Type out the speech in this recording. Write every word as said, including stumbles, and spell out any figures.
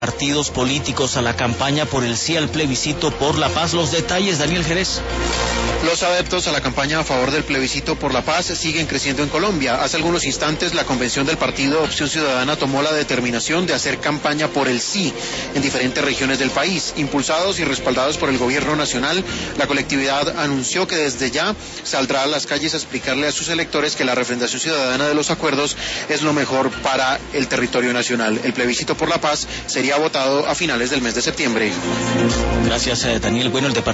partidos políticos a la campaña por el sí al plebiscito por la paz. Los detalles, Daniel Jerez. Los adeptos a la campaña a favor del plebiscito por la paz siguen creciendo en Colombia. Hace algunos instantes la convención del partido Opción Ciudadana tomó la determinación de hacer campaña por el sí en diferentes regiones del país. Impulsados y respaldados por el gobierno nacional, la colectividad anunció que desde ya saldrá a las calles a explicarle a sus electores que la refrendación ciudadana de los acuerdos es lo mejor para el territorio nacional. El plebiscito por la paz sería votado a finales del mes de septiembre. Gracias, Daniel. Bueno, el departamento